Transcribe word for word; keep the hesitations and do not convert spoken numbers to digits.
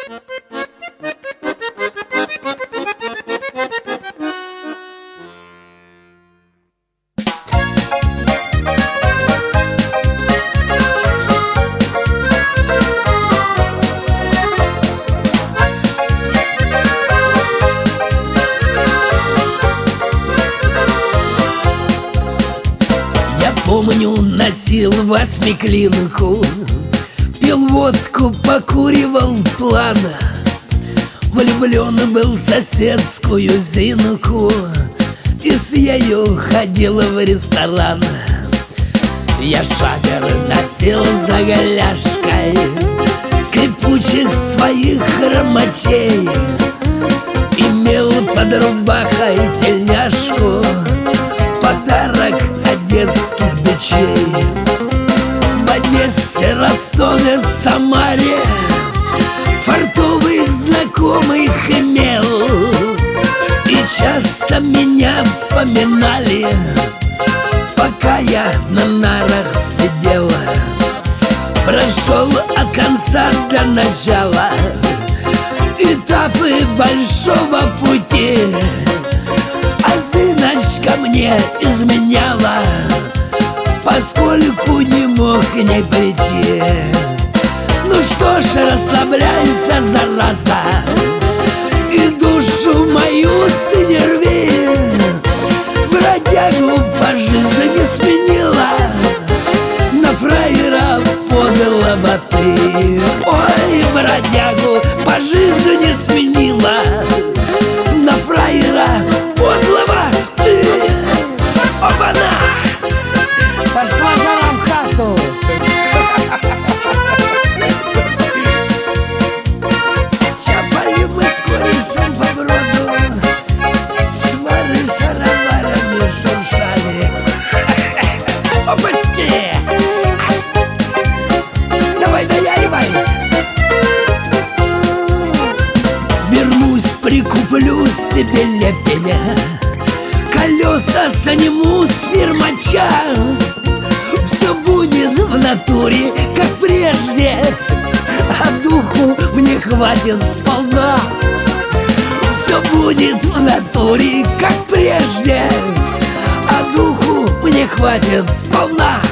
Помню, носил восьмиклинку, пил водку, покуривал плана. Влюблен был в соседскую Зинку и с ею ходил в ресторан. Я шагер носил за голяшкой, скрипучих своих хромачей, имел под рубахой тельняшку, подарок одесских бичей. В Одессе, Ростове, Самаре фартовых знакомых имел, и часто меня вспоминали, пока я на нарах сидела. Прошел от конца до начала этапы большого пути, а Зиночка мне изменяла, поскольку не мог к ней прийти. Ну что ж, расслабляйся, зараза, и душу мою ты не рви. Бродягу по жизни сменила, на фраера подлого ты. Ой, бродягу по жизни сменила, на фраера подлого ты. Оба-на! Пошла жара в хату. Чапали мы с корешем по броду, шмары шароварами шуршали. Опачки! Давай, даяривай! Вернусь, прикуплю себе лепеня, колеса сниму с фирмача. Все будет в натуре, как прежде, а духу мне хватит сполна. Все будет в натуре, как прежде, а духу мне хватит сполна.